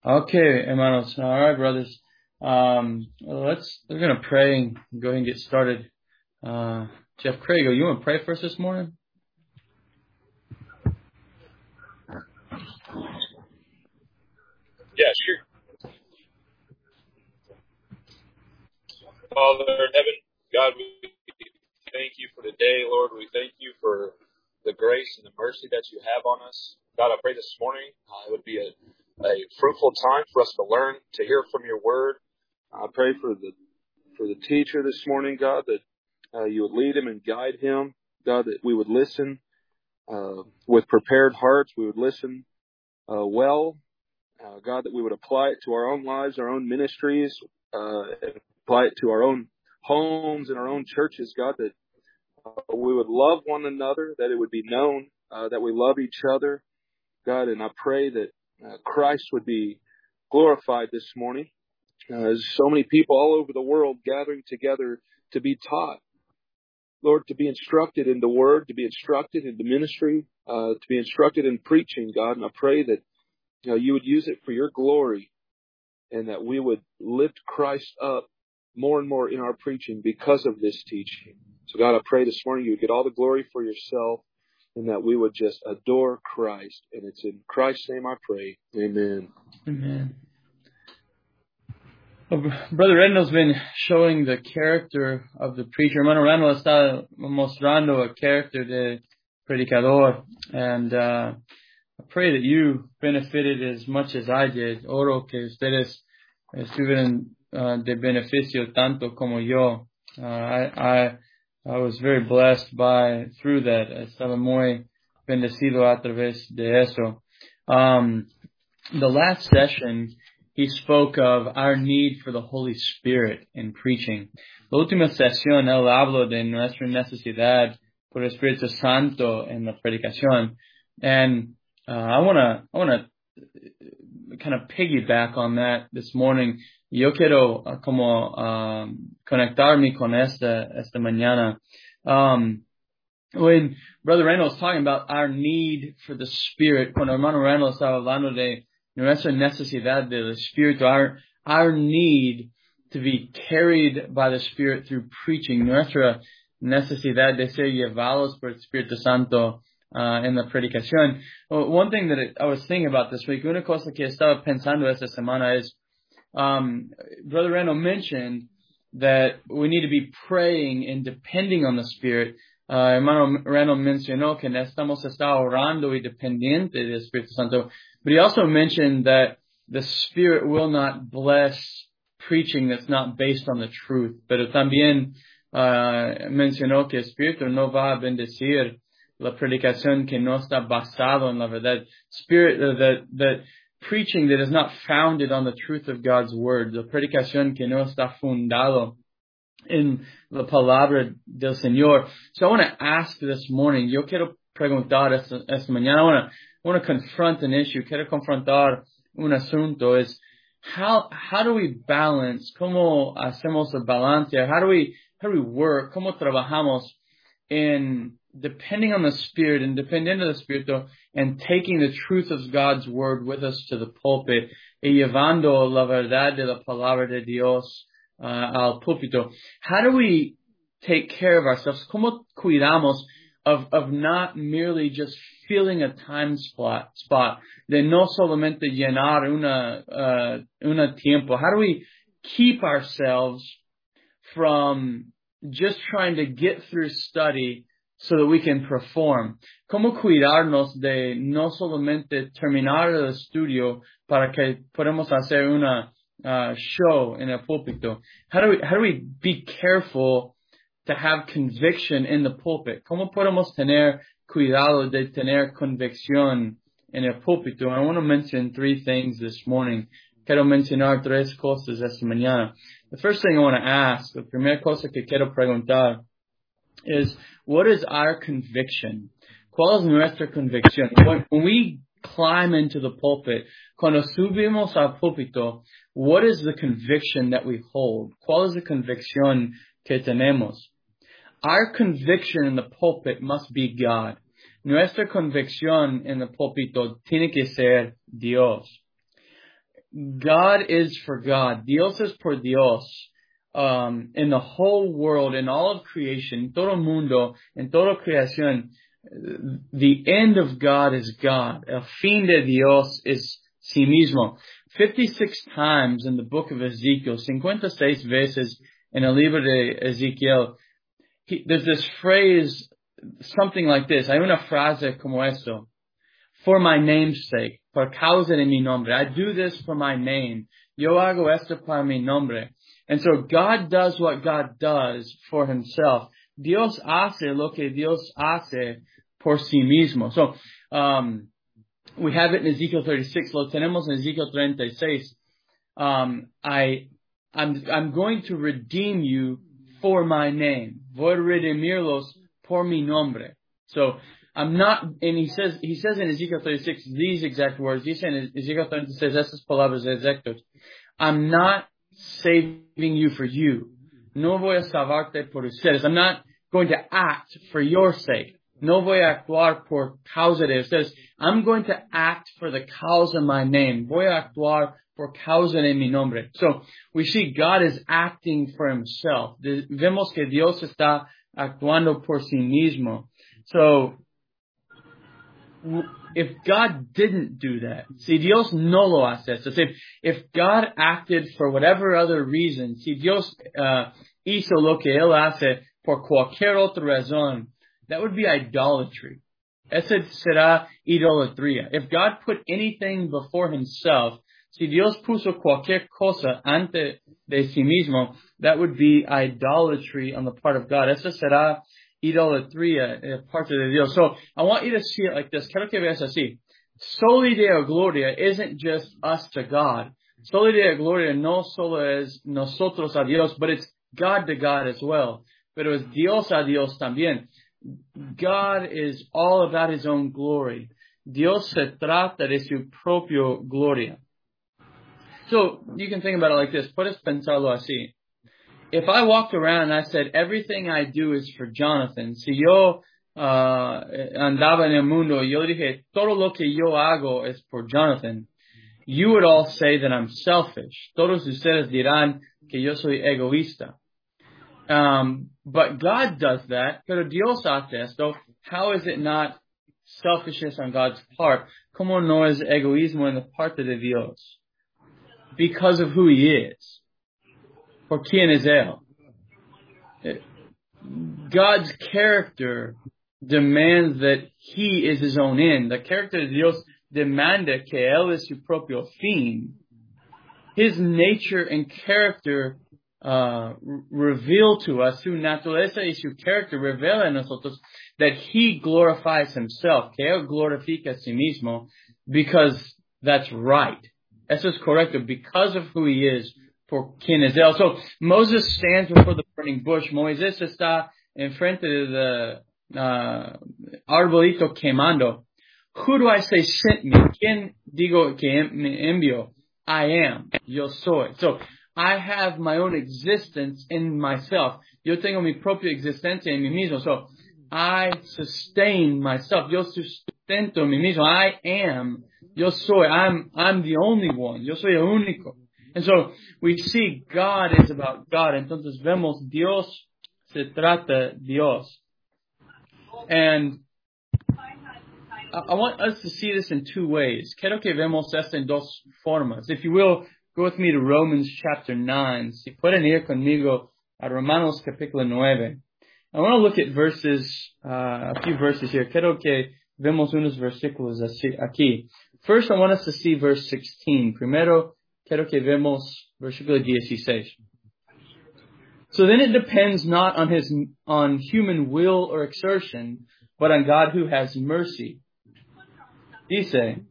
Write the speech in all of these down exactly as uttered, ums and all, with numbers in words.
Okay, hermanos. All right, brothers. Um, let's, we're going to pray and go ahead and get started. Uh, Jeff Craig, you want to pray for us this morning? Yeah, sure. Father in heaven, God, we thank you for today, Lord. We thank you for the grace and the mercy that you have on us. God, I pray this morning uh, it would be a, a fruitful time for us to learn, to hear from your word. I pray for the for the teacher this morning, God, that uh, you would lead him and guide him. God, that we would listen uh, with prepared hearts. We would listen uh, well. Uh, God, that we would apply it to our own lives, our own ministries, uh, apply it to our own homes and our own churches, God, that uh, we would love one another, that it would be known uh, that we love each other, God, and I pray that uh, Christ would be glorified this morning. Uh, there's so many people all over the world gathering together to be taught, Lord, to be instructed in the word, to be instructed in the ministry, uh, to be instructed in preaching, God, and I pray that you know, you would use it for your glory and that we would lift Christ up more and more in our preaching because of this teaching. So God, I pray this morning you would get all the glory for yourself and that we would just adore Christ. And it's in Christ's name I pray. Amen. Amen. Well, Brother Randall's been showing the character of the preacher. Hermano Randall está mostrando el character del predicador. And, uh, I pray that you benefited as much as I did. Oro que ustedes estuvieron uh, de beneficio tanto como yo. Uh, I, I I was very blessed by through that. Estaba muy bendecido a través de eso. Um, the last session, he spoke of our need for the Holy Spirit in preaching. La última sesión, él habló de nuestra necesidad por el Espíritu Santo en la predicación. And Uh, I want to I want to kind of piggyback on that this morning. Yo quiero uh, como um, conectarme con esta esta mañana. Um, when Brother Randall was talking about our need for the Spirit, cuando Hermano Randall estaba hablando de nuestra necesidad del Espíritu, our our need to be carried by the Spirit through preaching, nuestra necesidad de ser llevados por el Espíritu Santo. Uh, in the predicación. Well, one thing that it, I was thinking about this week, una cosa que estaba pensando esta semana is, um, Brother Randall mentioned that we need to be praying and depending on the Spirit. Uh, Hermano Randall mencionó que necesitamos estar orando y dependiente del Espíritu Santo. But he also mentioned that the Spirit will not bless preaching that's not based on the truth. Pero también uh, mencionó que el Espíritu no va a bendecir la predicación que no está basado en la verdad. Spirit, uh, that, that preaching that is not founded on the truth of God's word. La predicación que no está fundado en la palabra del Señor. So I want to ask this morning, yo quiero preguntar esta, esta mañana, I want to, I want to confront an issue, quiero confrontar un asunto, is how, how do we balance, cómo hacemos el balance, how do we, how do we work, cómo trabajamos in depending on the Spirit and depending on the Spirit and taking the truth of God's word with us to the pulpit y llevando la verdad de la palabra de Dios uh, al púlpito. How do we take care of ourselves? ¿Cómo cuidamos of, of not merely just filling a time spot, spot de no solamente llenar una, uh, una tiempo? How do we keep ourselves from just trying to get through study so that we can perform? ¿Cómo cuidarnos de no solamente terminar el estudio para que podamos hacer una uh, show en el púlpito? How do we, how do we be careful to have conviction in the pulpit? ¿Cómo podemos tener cuidado de tener convicción en el púlpito? I want to mention three things this morning. Quiero mencionar tres cosas esta mañana. The first thing I want to ask, la primera cosa que quiero preguntar is, what is our conviction? ¿Cuál es nuestra convicción? When, when we climb into the pulpit, cuando subimos al púlpito, what is the conviction that we hold? ¿Cuál es la convicción que tenemos? Our conviction in the pulpit must be God. Nuestra convicción en el púlpito tiene que ser Dios. God is for God. Dios es por Dios. Um, in the whole world, in all of creation, todo mundo, en toda creación, the end of God is God. El fin de Dios es sí mismo. fifty-six times in the book of Ezekiel, cincuenta y seis veces en el libro de Ezequiel, he, there's this phrase, something like this. Hay una frase como esto. For my name's sake, por causa de mi nombre. I do this for my name. Yo hago esto para mi nombre. And so God does what God does for himself. Dios hace lo que Dios hace por sí mismo. So, um, we have it in Ezekiel thirty-six. Lo tenemos en Ezekiel thirty-six. Um, I, I'm, I'm going to redeem you for my name. Voy a redimirlos por mi nombre. So, I'm not, and he says, he says in Ezekiel thirty-six, these exact words. He says in Ezekiel thirty-six, estas palabras exactas. I'm not saving you for you. No voy a salvarte por ustedes. I'm not going to act for your sake. No voy a actuar por causa de ustedes. I'm going to act for the cause of my name. Voy a actuar por causa de mi nombre. So, we see God is acting for himself. Vemos que Dios está actuando por sí mismo. So, if God didn't do that, si Dios no lo hace, so if, if God acted for whatever other reason, si Dios uh, hizo lo que Él hace por cualquier otra razón, that would be idolatry. Esa será idolatría. If God put anything before himself, si Dios puso cualquier cosa ante de sí mismo, that would be idolatry on the part of God. Esa será idolatría de parte de Dios. So, I want you to see it like this. Quiero que veas así. Soli Deo Gloria isn't just us to God. Soli Deo Gloria no solo es nosotros a Dios, but it's God to God as well. Pero es Dios a Dios también. God is all about his own glory. Dios se trata de su propio gloria. So, you can think about it like this. Puedes pensarlo así. If I walked around and I said, everything I do is for Jonathan, si yo uh, andaba en el mundo y yo dije, todo lo que yo hago es por Jonathan, you would all say that I'm selfish. Todos ustedes dirán que yo soy egoísta. Um, but God does that, pero Dios hace esto. How is it not selfishness on God's part? ¿Cómo no es egoísmo en la parte de Dios? Because of who he is. Por quién es Él. God's character demands that he is his own end. The character de Dios demanda que Él es su propio fin. His nature and character uh, reveal to us, su naturaleza y su character revela a nosotros that he glorifies himself, que Él glorifica a sí mismo, because that's right. Eso es correcto, because of who he is. Por quien es Él. So Moses stands before the burning bush. Moisés está enfrente de the uh, arbolito quemando. Who do I say sent me? ¿Quién digo que me envió? I am. Yo soy. So I have my own existence in myself. Yo tengo mi propia existencia en mí mismo. So I sustain myself. Yo sustento mí mismo. I am. Yo soy. I'm. I'm the only one. Yo soy el único. And so we see God is about God. Entonces vemos Dios se trata Dios. And I, I want us to see this in two ways. Quiero que vemos esto en dos formas. If you will, go with me to Romans chapter nine. Si pueden ir conmigo a Romanos capítulo nueve. I want to look at verses, uh, a few verses here. Quiero que vemos unos versículos así, aquí. First, I want us to see verse sixteen. Primero, quiero que vemos versículo dieciséis. So then it depends not on his, on human will or exertion, but on God who has mercy. Dice,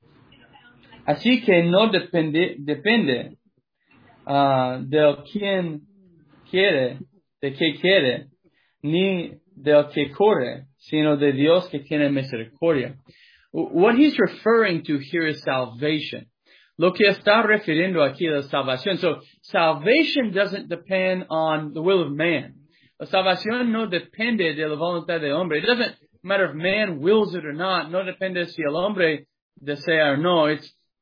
así que no depende, depende, uh, de quien quiere, de que quiere, ni del que corre, sino de Dios que tiene misericordia. What he's referring to here is salvation. Lo que está refiriendo aquí es salvación. So, salvation doesn't depend on the will of man. La salvación no depende de la voluntad del hombre. It doesn't matter if man wills it or not. No depende si el hombre desea o no. It's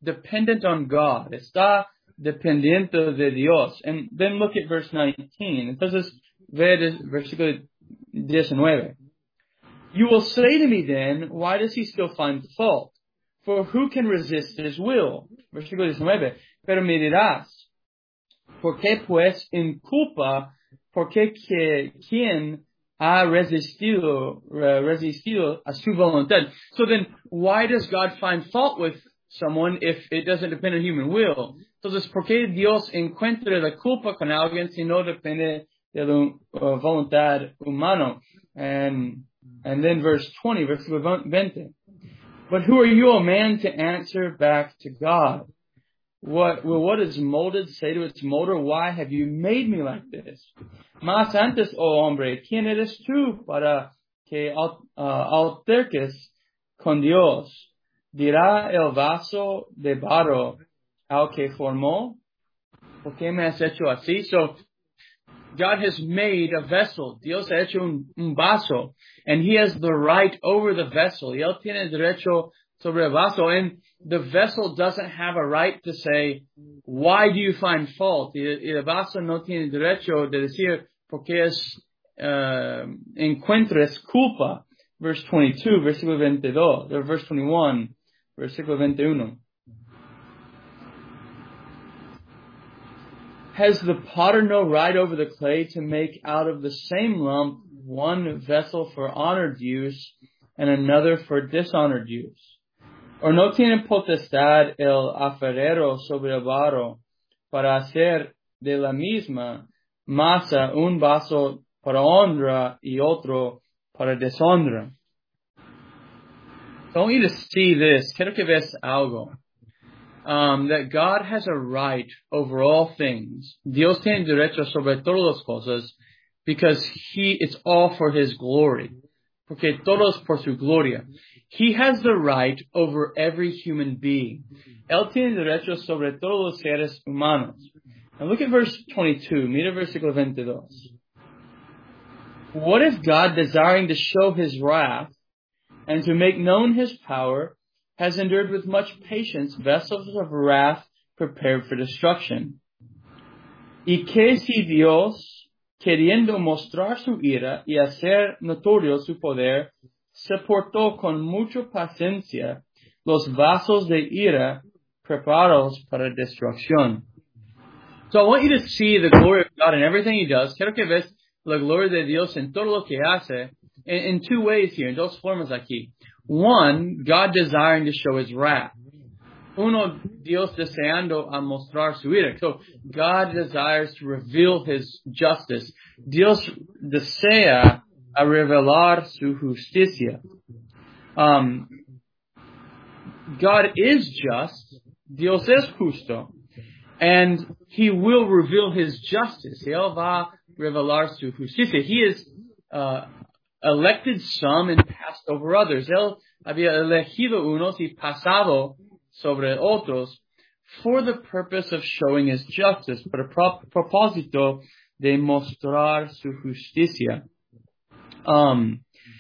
dependent on God. Está dependiente de Dios. And then look at verse nineteen. Entonces, ve el versículo diecinueve. You will say to me then, why does he still find fault? For who can resist his will? Versículo diecinueve. Pero me dirás, ¿por qué pues inculpa? ¿Por qué que quien ha resistido, uh, resistido a su voluntad? So then, why does God find fault with someone if it doesn't depend on human will? Entonces, ¿por qué Dios encuentra la culpa con alguien si no depende de la uh, voluntad humana? And, and then verse twenty, versículo veinte. But who are you, a man, to answer back to God? What, well, what does molded say to its molder? Why have you made me like this? Más antes, oh hombre, ¿quién eres tú para que uh, alterques con Dios? Dirá el vaso de barro al que formó, ¿por qué me has hecho así? So, God has made a vessel. Dios ha hecho un, un vaso. And He has the right over the vessel. Y Él tiene derecho sobre el vaso. And the vessel doesn't have a right to say, why do you find fault? Y, y el vaso no tiene derecho de decir, porque es, uh, encuentres culpa. Verse twenty-two, versículo veintidós, or verse twenty-one, versículo veintiuno. Has the potter no right over the clay to make out of the same lump one vessel for honored use and another for dishonored use? ¿O no tiene potestad el alfarero sobre el barro para hacer de la misma masa un vaso para honra y otro para deshonra? So I want you to see this. Quiero que veas algo. Um, that God has a right over all things. Dios tiene derecho sobre todas las cosas because He, it's all for His glory. Porque todo es por su gloria. He has the right over every human being. Él tiene derecho sobre todos los seres humanos. Now look at verse twenty-two. Mira versículo veintidós. What if God, desiring to show His wrath and to make known His power, has endured with much patience vessels of wrath prepared for destruction? Y que si Dios, queriendo mostrar su ira y hacer notorio su poder, se portó con mucha paciencia los vasos de ira preparados para destrucción. So I want you to see the glory of God in everything He does. Quiero que ves la gloria de Dios en todo lo que hace in, in two ways here, en dos formas aquí. One, God desiring to show His wrath. Uno, Dios deseando a mostrar su ira. So, God desires to reveal His justice. Dios desea a revelar su justicia. Um, God is just. Dios es justo. And He will reveal His justice. Él va a revelar su justicia. He is, uh, elected some and passed over others. Él había elegido unos y pasado sobre otros for the purpose of showing His justice, para el pro- propósito de mostrar su justicia. Um,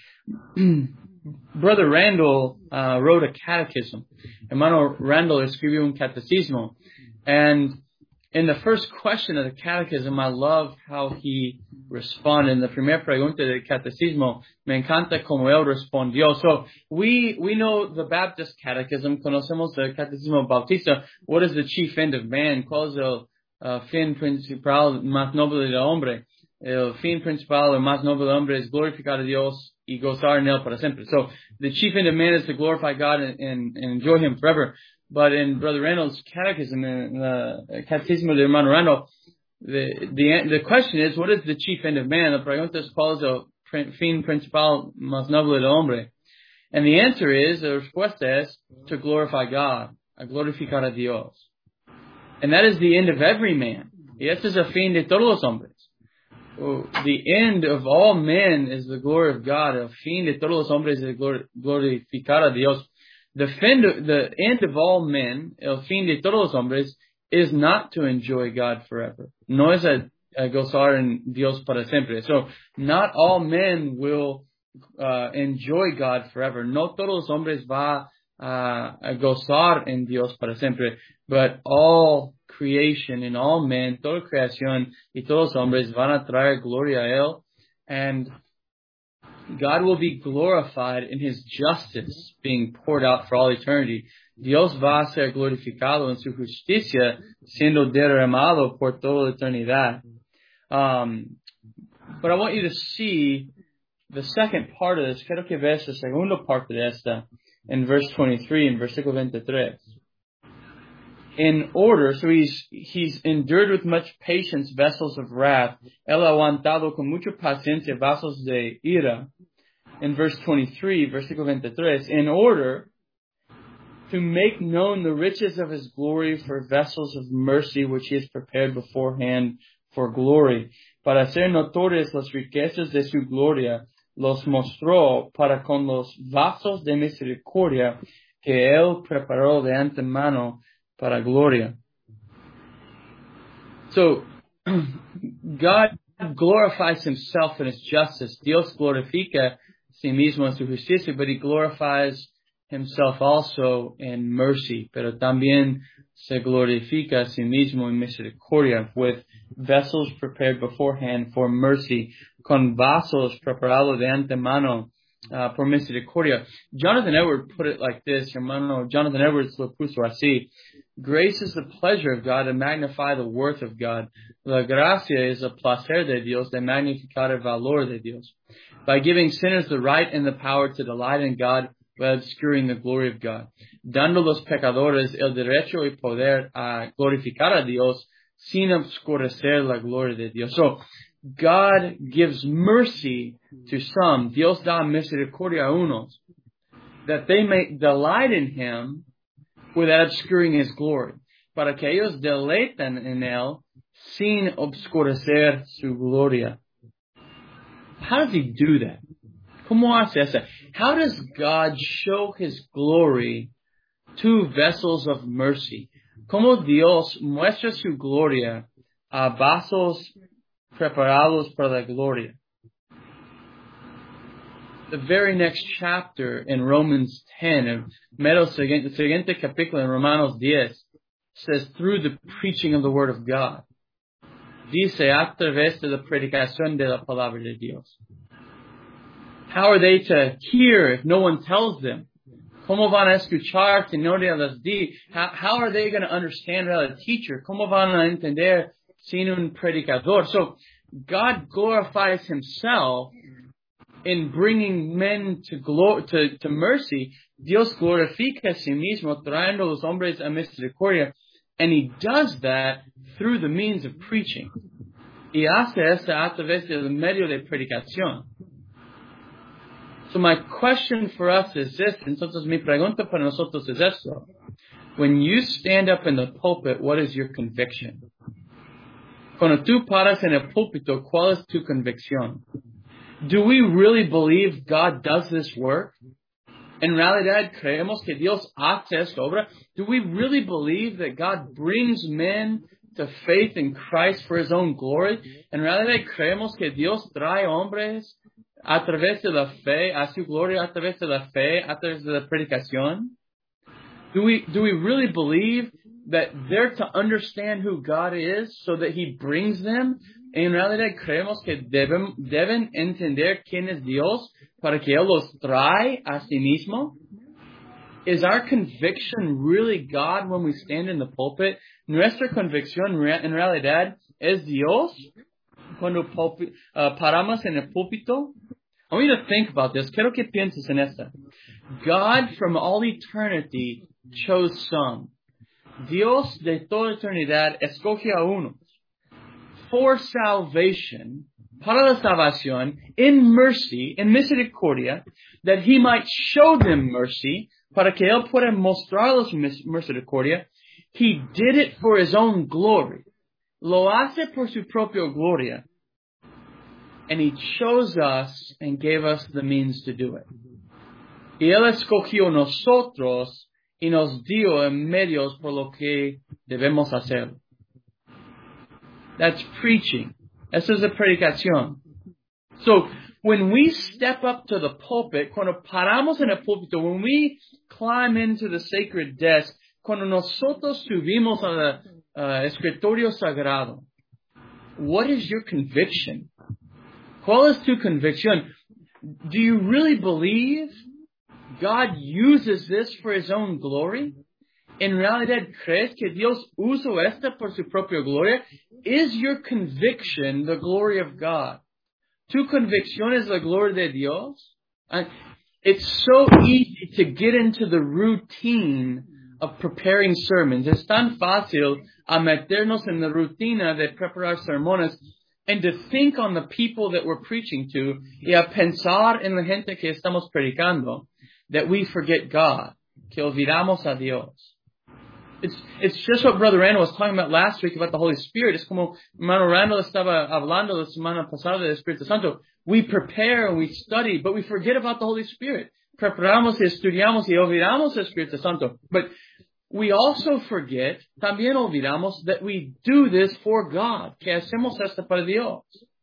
Brother Randall uh, wrote a catechism. Hermano Randall escribió un catecismo. And in the first question of the catechism, I love how he responded. En la primera pregunta del catecismo, me encanta cómo él respondió. So, we, we know the Baptist catechism, conocemos el catecismo bautista. What is the chief end of man? ¿Cuál es el uh, fin principal más noble del hombre? El fin principal, el más noble del hombre es glorificar a Dios y gozar en él para siempre. So, the chief end of man is to glorify God and, and, and enjoy Him forever. But in Brother Randall's catechism, in the Catecismo de Hermano Randall, the, the, the question is, what is the chief end of man? La pregunta es, ¿cuál es el fin principal más noble del hombre? And the answer is, the respuesta es, to glorify God, a glorificar a Dios. And that is the end of every man. Y este es el fin de todos los hombres. The end of all men is the glory of God. El fin de todos los hombres es glorificar a Dios. The, fin, the end of all men, el fin de todos los hombres, is not to enjoy God forever. No es a, a gozar en Dios para siempre. So, not all men will uh, enjoy God forever. No todos los hombres va a, a gozar en Dios para siempre. But all creation and all men, toda creación y todos los hombres van a traer gloria a Él. And God will be glorified in His justice being poured out for all eternity. Dios va a ser glorificado en su justicia siendo derramado por toda la eternidad. Um, but I want you to see the second part of this. Quiero que veas la segunda parte de esta in verse twenty-three, in versículo veintitrés. In order, so he's, he's endured with much patience vessels of wrath. Él ha aguantado con mucha paciencia vasos de ira. In verse twenty-three, versículo veintitrés, in order to make known the riches of His glory for vessels of mercy, which He has prepared beforehand for glory. Para hacer notorias las riquezas de su gloria, los mostró para con los vasos de misericordia que Él preparó de antemano para gloria. So, God glorifies Himself in His justice. Dios glorifica sí mismo en su justicia, but He glorifies Himself also in mercy. Pero también se glorifica a sí mismo en misericordia, with vessels prepared beforehand for mercy, con vasos preparados de antemano uh, por misericordia. Jonathan Edwards put it like this, hermano. Jonathan Edwards lo puso así. Grace is the pleasure of God to magnify the worth of God. La gracia es el placer de Dios de magnificar el valor de Dios. By giving sinners the right and the power to delight in God while obscuring the glory of God. Dando a los pecadores el derecho y poder a glorificar a Dios sin obscurecer la gloria de Dios. So, God gives mercy to some. Dios da misericordia a unos, that they may delight in Him without obscuring His glory. Para que ellos deleitan en Él sin obscurecer su gloria. How does He do that? ¿Cómo hace eso? How does God show His glory to vessels of mercy? ¿Cómo Dios muestra su gloria a vasos preparados para la gloria? The very next chapter in Romans ten, el mero siguiente, siguiente capítulo in Romanos diez, says, through the preaching of the Word of God. Dice, a través de la predicación de la palabra de Dios. How are they to hear if no one tells them? ¿Cómo van a escuchar si no les di? How, how are they going to understand without a teacher? ¿Cómo van a entender sin un predicador? So, God glorifies Himself in bringing men to, glor- to, to mercy. Dios glorifica a sí mismo, trayendo a los hombres a misericordia. And He does that through the means of preaching. Y hace eso a través del medio de predicación. So my question for us is this. Entonces mi pregunta para nosotros es esto. When you stand up in the pulpit, what is your conviction? Cuando tú paras en el púlpito, ¿cuál es tu convicción? Do we really believe God does this work? En realidad, creemos que Dios hace esta obra. Do we really believe that God brings men to faith in Christ for His own glory? En realidad, creemos que Dios trae hombres a través de la fe, a su gloria, a través de la fe, a través de la predicación? Do we, do we really believe that they're to understand who God is so that He brings them? En realidad creemos que deben, deben entender quién es Dios para que Él los trae a sí mismo? Is our conviction really God when we stand in the pulpit? Nuestra convicción en realidad es Dios cuando pulpi, uh, paramos en el púlpito? I want you to think about this. Quiero que pienses en esta. God from all eternity chose some. Dios de toda eternidad escoge a unos for salvation, para la salvación, in mercy, in misericordia, that He might show them mercy, para que Él pueda mostrarles misericordia. He did it for His own glory. Lo hace por su propia gloria. And He chose us and gave us the means to do it. Y Él escogió nosotros y nos dio en medios por lo que debemos hacer. That's preaching. Eso es la predicación. So, when we step up to the pulpit, cuando paramos en el púlpito, when we climb into the sacred desk, cuando nosotros subimos al uh, escritorio sagrado, what is your conviction? ¿Cuál es tu convicción? Do you really believe God uses this for His own glory? ¿En realidad crees que Dios usó esto por su propia gloria? Is your conviction the glory of God? ¿Tu convicción es la gloria de Dios? And it's so easy to get into the routine of preparing sermons. Es tan fácil a meternos en la rutina de preparar sermones and to think on the people that we're preaching to y a pensar en la gente que estamos predicando that we forget God, que olvidamos a Dios. It's, it's just what Brother Randall was talking about last week about the Holy Spirit. Es como Hermano Randall estaba hablando la semana pasada del Espíritu Santo. We prepare and we study, but we forget about the Holy Spirit. Preparamos y estudiamos y olvidamos el Espíritu Santo. But we also forget, también olvidamos, that we do this for God, que hacemos esto para Dios.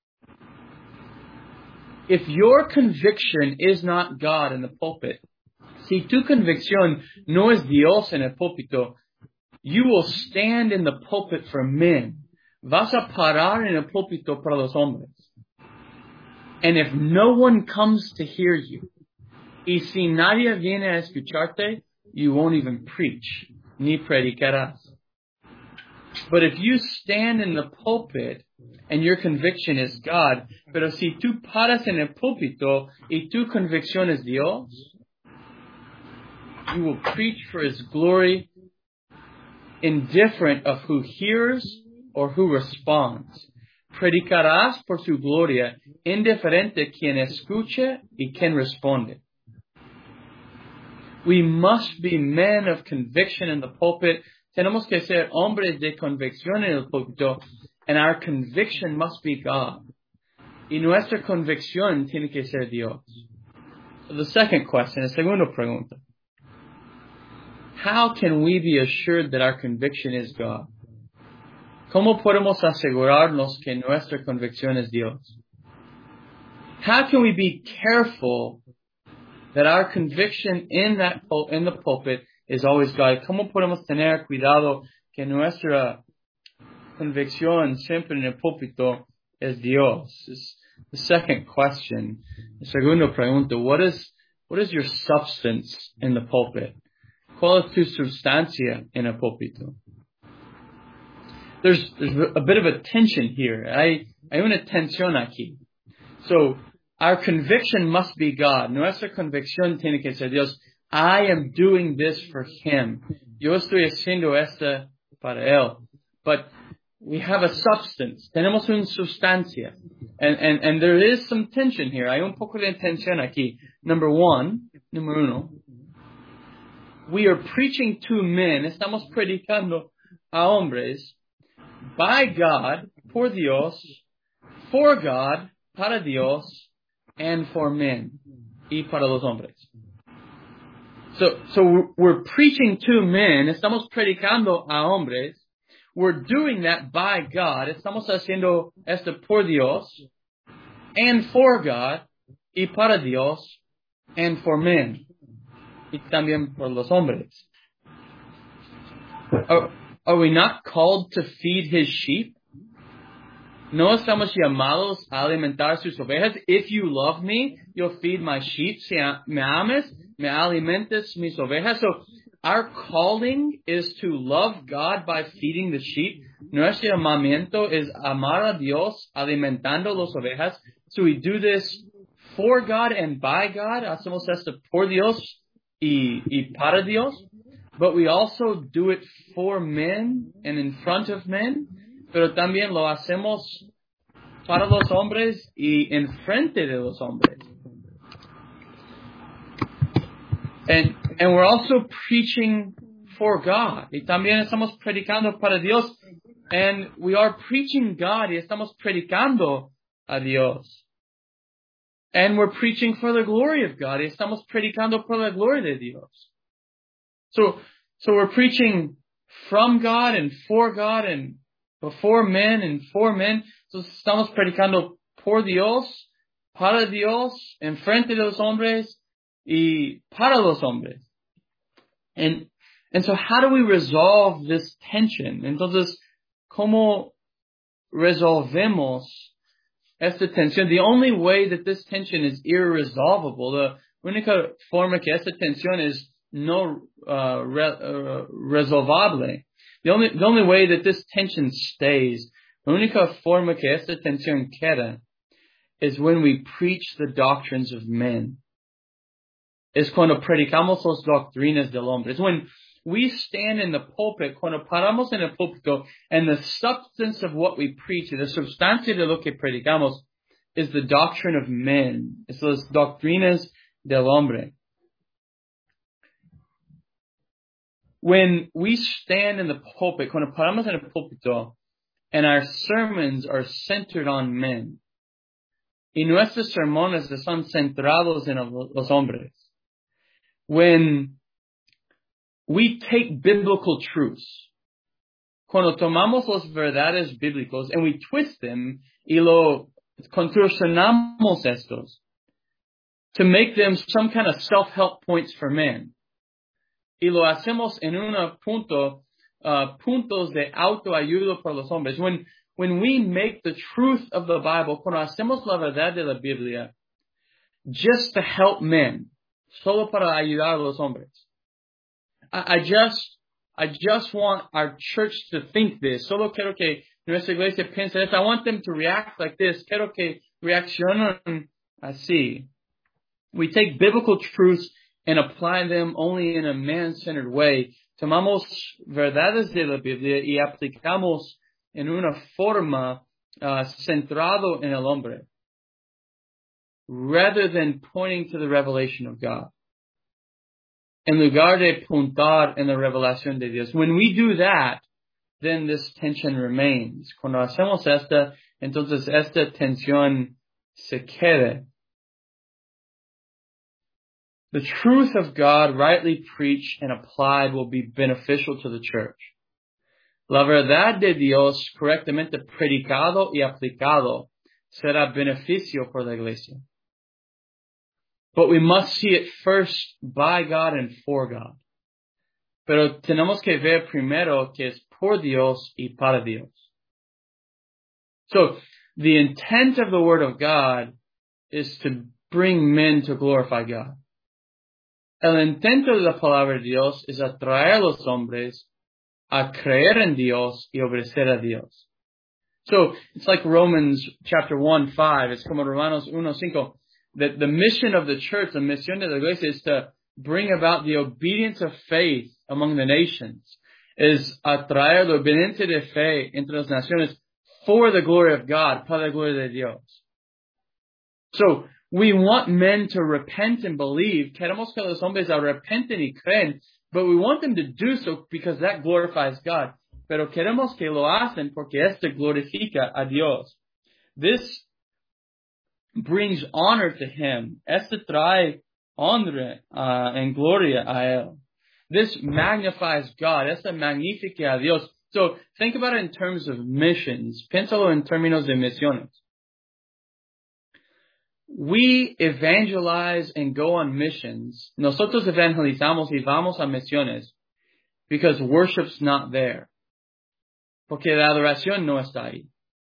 If your conviction is not God in the pulpit, si tu convicción no es Dios en el púlpito, you will stand in the pulpit for men. Vas a parar en el púlpito para los hombres. And if no one comes to hear you, y si nadie viene a escucharte, you won't even preach, ni predicarás. But if you stand in the pulpit and your conviction is God, pero si tú paras en el púlpito y tu convicción es Dios, you will preach for His glory, indifferent of who hears or who responds. Predicarás por su gloria, indiferente quien escuche y quien responde. We must be men of conviction in the pulpit. Tenemos que ser hombres de convicción en el púlpito, and our conviction must be God. Y nuestra convicción tiene que ser Dios. So the second question, la segunda pregunta. How can we be assured that our conviction is God? ¿Cómo podemos asegurarnos que nuestra convicción es Dios? How can we be careful that our conviction in that in the pulpit is always God? ¿Cómo podemos tener cuidado que nuestra convicción siempre en el púlpito es Dios? It's the second question. La segunda pregunta. What is what is your substance in the pulpit? ¿Cuál es tu sustancia en el púlpito? There's, there's a bit of a tension here. Hay, hay una tensión aquí. So, our conviction must be God. Nuestra convicción tiene que ser Dios. I am doing this for Him. Yo estoy haciendo esto para Él. But we have a substance. Tenemos una sustancia. And, and, and there is some tension here. Hay un poco de tensión aquí. Number one, número uno. We are preaching to men, estamos predicando a hombres, by God, por Dios, for God, para Dios, and for men, y para los hombres. So, so we're preaching to men, estamos predicando a hombres, we're doing that by God, estamos haciendo esto por Dios, and for God, y para Dios, and for men. Y también por los hombres. Are, are we not called to feed His sheep? ¿No estamos llamados a alimentar sus ovejas? If you love me, you'll feed my sheep. Si me ames, me alimentes mis ovejas. So our calling is to love God by feeding the sheep. Nuestro llamamiento es amar a Dios alimentando las ovejas. So we do this for God and by God. Hacemos esto por Dios y, y para Dios, but we also do it for men and in front of men, pero también lo hacemos para los hombres y en frente de los hombres. And, and we're also preaching for God. Y también estamos predicando para Dios. And we are preaching God y estamos predicando a Dios. And we're preaching for the glory of God. Y estamos predicando por la gloria de Dios. So, so we're preaching from God and for God and before men and for men. So estamos predicando por Dios para Dios, enfrente de los hombres, y para los hombres. And, and so how do we resolve this tension? Entonces, ¿cómo resolvemos esta tensión? The only way that this tension is irresolvable, the única forma que esta tensión es no uh, re, uh, resolvable, the only, the only way that this tension stays, la única forma que esta tensión queda is when we preach the doctrines of men. Es cuando predicamos las doctrinas del hombre. It's when we stand in the pulpit, cuando paramos en el púlpito, and the substance of what we preach, the substancia de lo que predicamos, is the doctrine of men. Es las doctrinas del hombre. When we stand in the pulpit, cuando paramos en el púlpito, and our sermons are centered on men, y nuestros sermones están centrados en los hombres, when we take biblical truths, cuando tomamos las verdades bíblicos and we twist them y lo contorsionamos estos to make them some kind of self-help points for men, y lo hacemos en un punto, uh, puntos de autoayuda para los hombres. When when we make the truth of the Bible, cuando hacemos la verdad de la Biblia, just to help men, solo para ayudar a los hombres. I, I just, I just want our church to think this. Solo quiero que nuestra iglesia piense this. I want them to react like this. Quiero que reaccionen así. We take biblical truths and apply them only in a man-centered way. Tomamos verdades de la Biblia y aplicamos en una forma uh, centrado en el hombre, rather than pointing to the revelation of God. En lugar de puntar en la revelación de Dios. When we do that, then this tension remains. Cuando hacemos esta, entonces esta tensión se queda. The truth of God, rightly preached and applied, will be beneficial to the church. La verdad de Dios, correctamente predicado y aplicado, será beneficio por la iglesia. But we must see it first by God and for God. Pero tenemos que ver primero que es por Dios y para Dios. So, the intent of the Word of God is to bring men to glorify God. El intento de la palabra de Dios es atraer a los hombres a creer en Dios y obedecer a Dios. So, it's like Romans chapter one, five. It's como Romanos uno, cinco. That the mission of the church, the misión de la iglesia, is to bring about the obedience of faith among the nations. Es atraer la obediencia de fe entre las naciones for the glory of God, para la gloria de Dios. So, we want men to repent and believe. Queremos que los hombres arrepenten y creen, but we want them to do so because that glorifies God. Pero queremos que lo hacen porque esto glorifica a Dios. This brings honor to Him. Esto trae honra uh, and gloria a Él. This magnifies God. Esto magnifica a Dios. So think about it in terms of missions. Piénsalo en términos de misiones. We evangelize and go on missions. Nosotros evangelizamos y vamos a misiones because worship's not there. Porque la adoración no está ahí.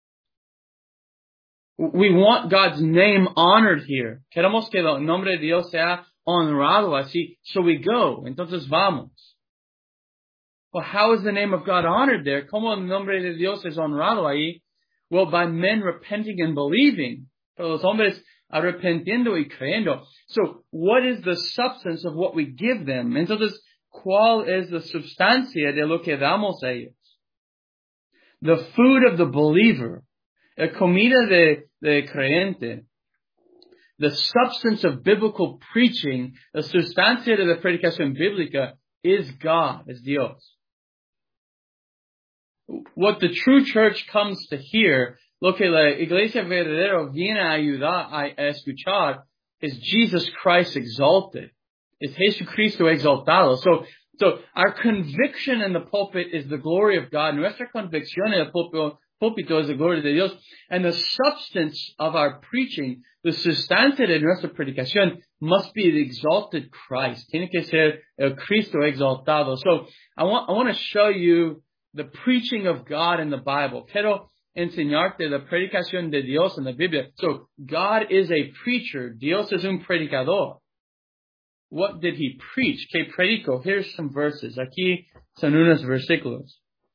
We want God's name honored here. Queremos que el nombre de Dios sea honrado así. So we go. Entonces vamos. Well, how is the name of God honored there? ¿Cómo el nombre de Dios es honrado ahí? Well, by men repenting and believing. Pero los hombres arrepentiendo y creyendo. So, what is the substance of what we give them? Entonces, ¿cuál es la sustancia de lo que damos a ellos? The food of the believer. La comida de, de creyente. The substance of biblical preaching, la sustancia de la predicación bíblica is God, is Dios. What the true church comes to hear, lo que la iglesia verdadera viene a ayudar a escuchar, is Jesus Christ exalted. Is Jesucristo exaltado. So, so our conviction in the pulpit is the glory of God. Nuestra convicción en el púlpito, púlpito es la gloria de Dios. And the substance of our preaching, the sustancia de nuestra predicación, must be the exalted Christ. Tiene que ser el Cristo exaltado. So I want I want to show you the preaching of God in the Bible. Quiero enseñarte la predicación de Dios en la Biblia. So God is a preacher. Dios es un predicador. What did he preach? ¿Qué predicó? Here's some verses. Aquí son unos versículos.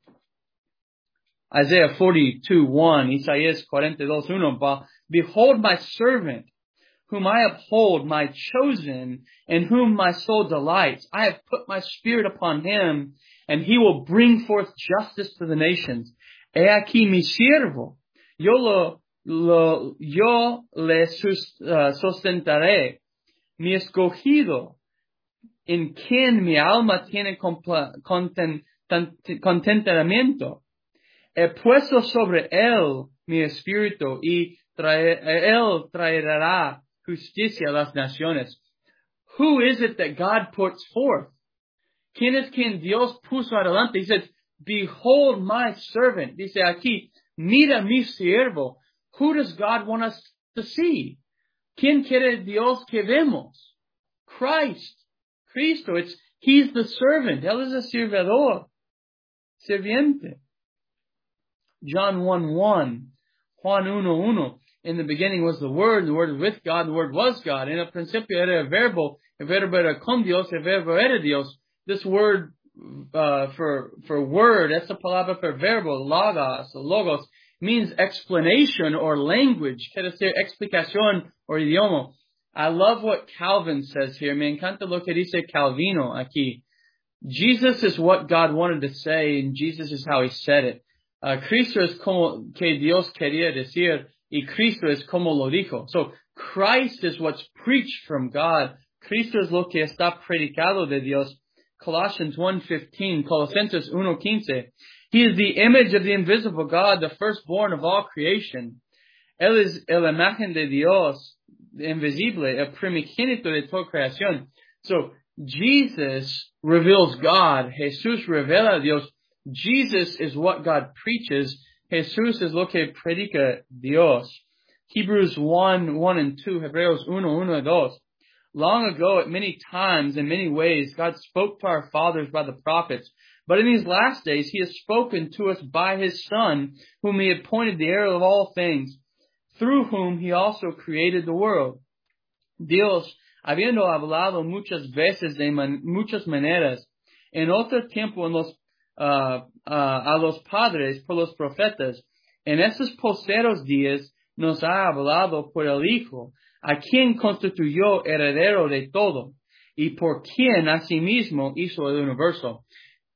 Isaiah forty-two one, Isaías cuarenta y dos uno. Behold my servant, whom I uphold, my chosen, in whom my soul delights. I have put my spirit upon him, and he will bring forth justice to the nations. He aquí mi siervo. Yo lo, lo yo le sus, uh, sustentaré. Mi escogido, en quien mi alma tiene content, contentamiento. He puesto sobre él mi espíritu y trae, él traerá justicia a las naciones. Who is it that God puts forth? ¿Quién es quien Dios puso adelante? He says, behold my servant. Dice aquí, mira mi siervo. Who does God want us to see? ¿Quién quiere Dios que vemos? Christ. Cristo. It's, he's the servant. Él es el servidor. Serviente. John one one. Juan uno uno. In the beginning was the Word. The Word was with God. The Word was God. En el principio era el verbo. El verbo era con Dios. El verbo era Dios. This word uh, for for word, esta palabra for verbo, logos, logos, means explanation or language. Quiere decir explicación or idioma. I love what Calvin says here. Me encanta lo que dice Calvino aquí. Jesus is what God wanted to say, and Jesus is how he said it. Uh, Cristo es como que Dios quería decir, y Cristo es como lo dijo. So, Christ is what's preached from God. Cristo es lo que está predicado de Dios. Colossians one fifteen, Colosenses one quince. He is the image of the invisible God, the firstborn of all creation. Él es el imagen de Dios, invisible, el primogénito de toda creación. So, Jesus reveals God. Jesús revela a Dios. Jesus is what God preaches. Jesús es lo que predica Dios. Hebrews one, one and two, Hebreos one, one and two. Long ago, at many times, in many ways, God spoke to our fathers by the prophets. But in these last days, he has spoken to us by his Son, whom he appointed the heir of all things, through whom he also created the world. Dios, habiendo hablado muchas veces de man, muchas maneras, en otro tiempo en los Uh, uh, a los padres por los profetas, en esos posteros días nos ha hablado por el Hijo, a quien constituyó heredero de todo, y por quien asimismo hizo el universo.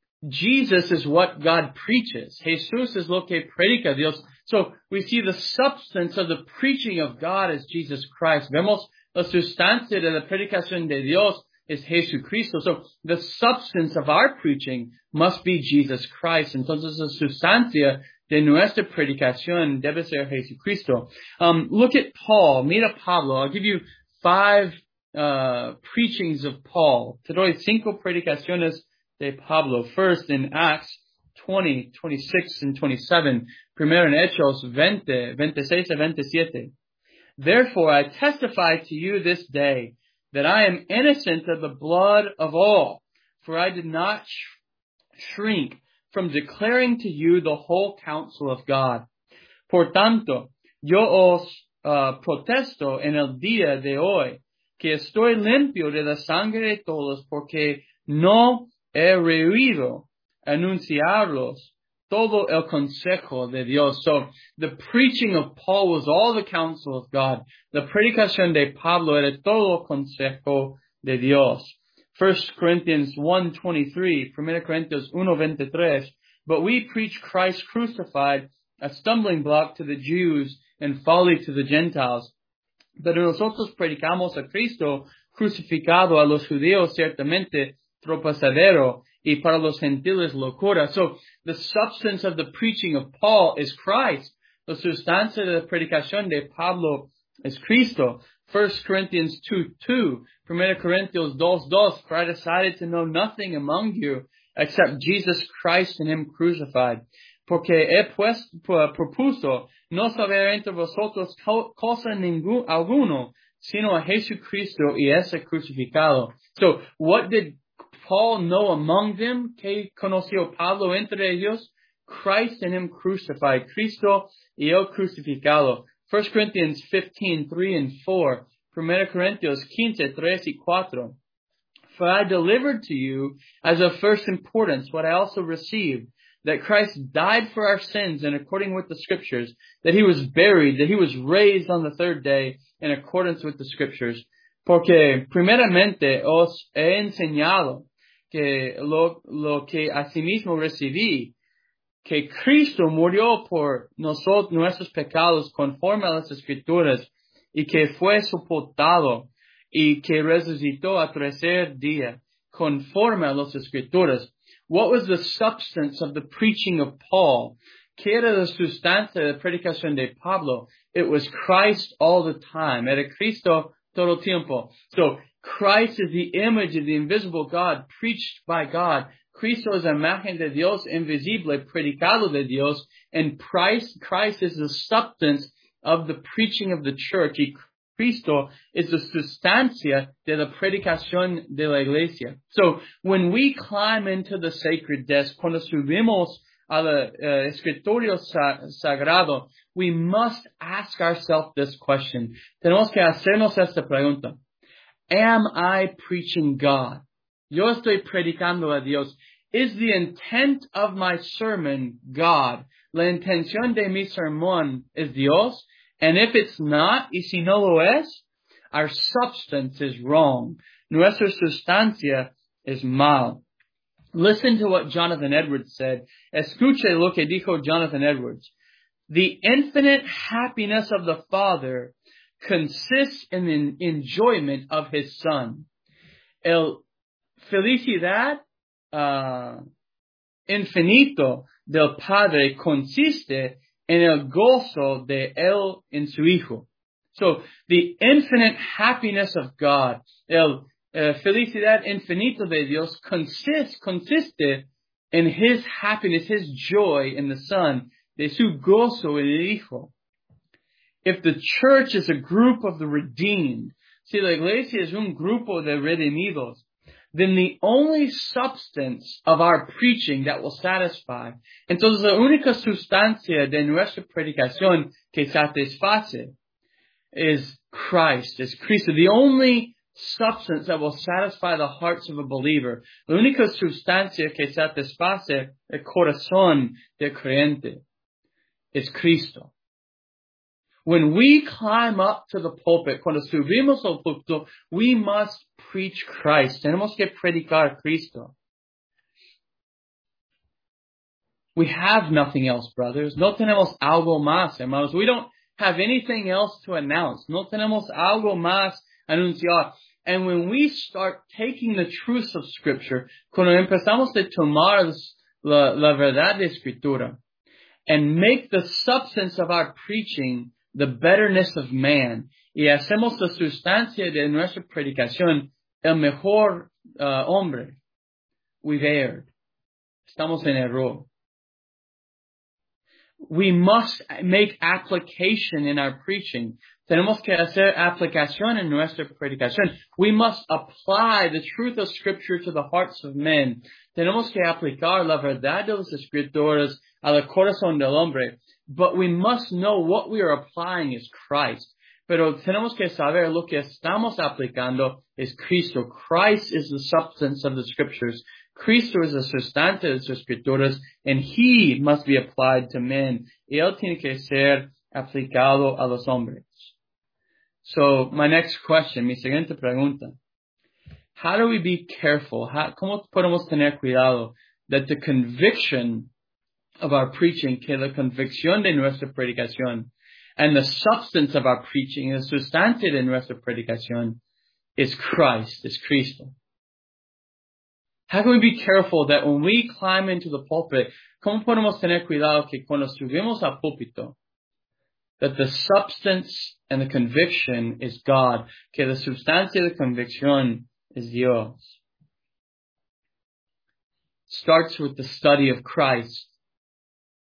Jesus is what God preaches. Jesús es lo que predica Dios. So we see the substance of the preaching of God as Jesus Christ. Vemos la sustancia de la predicación de Dios is Jesucristo. So the substance of our preaching must be Jesus Christ. Entonces la sustancia de nuestra predicación debe ser Jesucristo. Um, look at Paul. Mira Pablo. I'll give you five uh, preachings of Paul. Te doy cinco predicaciones de Pablo. First in Acts twenty, twenty-six and twenty-seven. Primero en Hechos veinte, veintiséis a veintisiete. Therefore I testify to you this day that I am innocent of the blood of all, for I did not sh- shrink from declaring to you the whole counsel of God. Por tanto, yo os uh, protesto en el día de hoy, que estoy limpio de la sangre de todos, porque no he rehuido anunciarlos todo el consejo de Dios. So, the preaching of Paul was all the counsel of God. La predicación de Pablo era todo el consejo de Dios. First Corinthians one twenty-three, Primera Corintios uno veintitrés. But we preach Christ crucified, a stumbling block to the Jews and folly to the Gentiles. Pero nosotros predicamos a Cristo crucificado, a los judíos ciertamente tropezadero, y para los gentiles locura. So, the substance of the preaching of Paul is Christ. La sustancia de la predicación de Pablo es Cristo. First Corinthians two two, Primera Corintios dos dos, for I decided to know nothing among you except Jesus Christ and him crucified. porque he pues, propuso no saber entre vosotros cosa ningún alguno, sino a Jesucristo y ese crucificado. So, what did Paul know among them? ¿Qué conoció Pablo entre ellos? Christ and him crucified. Cristo y el crucificado. First Corinthians fifteen, three and four. Primera Corintios quince, tres y cuatro. For I delivered to you as of first importance what I also received, that Christ died for our sins in according with the Scriptures, that he was buried, that he was raised on the third day in accordance with the Scriptures. Porque primeramente os he enseñado que lo, lo que asimismo recibí, que Cristo murió por nosotros, nuestros pecados conforme a las Escrituras, y que fue sepultado, y que resucitó a tercer día, conforme a las Escrituras. What was the substance of the preaching of Paul? ¿Qué era la sustancia de la predicación de Pablo? It was Christ all the time. Era Cristo todo el tiempo. So, Christ is the image of the invisible God, preached by God. Cristo es la imagen de Dios invisible, predicado de Dios. And Christ, Christ is the substance of the preaching of the church. Y Cristo is the sustancia de la predicación de la iglesia. So, when we climb into the sacred desk, cuando subimos al uh, escritorio sa- sagrado, we must ask ourselves this question. Tenemos que hacernos esta pregunta. Am I preaching God? Yo estoy predicando a Dios. Is the intent of my sermon God? La intención de mi sermón es Dios? And if it's not, y si no lo es, our substance is wrong. Nuestra sustancia is mal. Listen to what Jonathan Edwards said. Escuche lo que dijo Jonathan Edwards. The infinite happiness of the Father consists in the enjoyment of His Son. El felicidad uh, infinito del Padre consiste en el gozo de Él en su Hijo. So, the infinite happiness of God, el uh, felicidad infinito de Dios consiste, consiste in His happiness, His joy in the Son, de su gozo en el Hijo. If the church is a group of the redeemed, si la iglesia es un grupo de redimidos, then the only substance of our preaching that will satisfy, entonces la única sustancia de nuestra predicación que satisface is Christ, is Cristo. The only substance that will satisfy the hearts of a believer, la única sustancia que satisface el corazón del creyente, is Cristo. When we climb up to the pulpit, cuando subimos al púlpito, we must preach Christ. Tenemos que predicar Cristo. We have nothing else, brothers. No tenemos algo más, hermanos. We don't have anything else to announce. No tenemos algo más anunciar. And when we start taking the truths of Scripture, cuando empezamos a tomar la, la verdad de Escritura, and make the substance of our preaching the betterness of man, y hacemos la sustancia de nuestra predicación el mejor uh, hombre, we've erred. Estamos en error. We must make application in our preaching. Tenemos que hacer aplicación en nuestra predicación. We must apply the truth of Scripture to the hearts of men. Tenemos que aplicar la verdad de las Escrituras al corazón del hombre. But we must know what we are applying is Christ. Pero tenemos que saber lo que estamos aplicando es Cristo. Christ is the substance of the Scriptures. Cristo is the sustante de las Escrituras, and He must be applied to men. Y Él tiene que ser aplicado a los hombres. So, my next question, mi siguiente pregunta. How do we be careful? How, ¿Cómo podemos tener cuidado that the conviction of our preaching, que la convicción de nuestra predicación, and the substance of our preaching, el sustante de nuestra predicación, is Christ, is Cristo? How can we be careful that when we climb into the pulpit, ¿cómo podemos tener cuidado que cuando subimos al púlpito, that the substance and the conviction is God, que la sustancia de convicción es Dios? Starts with the study of Christ.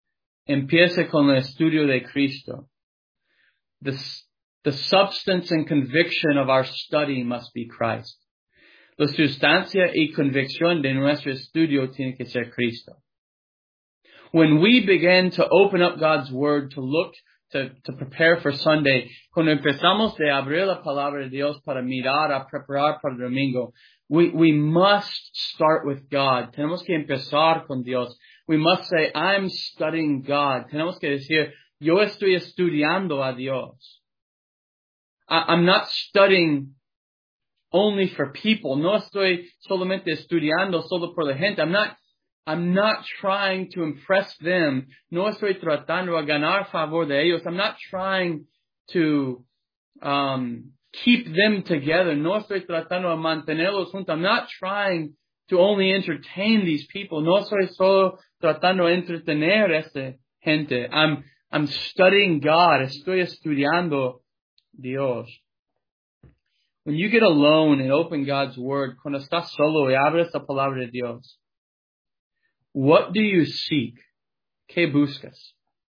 empiece con el estudio de Cristo. The, the substance and conviction of our study must be Christ. La sustancia y convicción de nuestro estudio tiene que ser Cristo. When we begin to open up God's Word to look, to, to prepare for Sunday, cuando empezamos de abrir la palabra de Dios para mirar, a preparar para el domingo, we, we must start with God. Tenemos que empezar con Dios. We must say, I'm studying God. Tenemos que decir, yo estoy estudiando a Dios. I, I'm not studying only for people. No estoy solamente estudiando solo por la gente. I'm not I'm not trying to impress them. No estoy tratando a ganar favor de ellos. I'm not trying to um, keep them together. No estoy tratando a mantenerlos juntos. I'm not trying to only entertain these people. No estoy solo tratando de entretener a esta gente. I'm, I'm studying God. Estoy estudiando Dios. When you get alone and open God's Word, cuando estás solo y abres la palabra de Dios, what do you seek? ¿Qué buscas?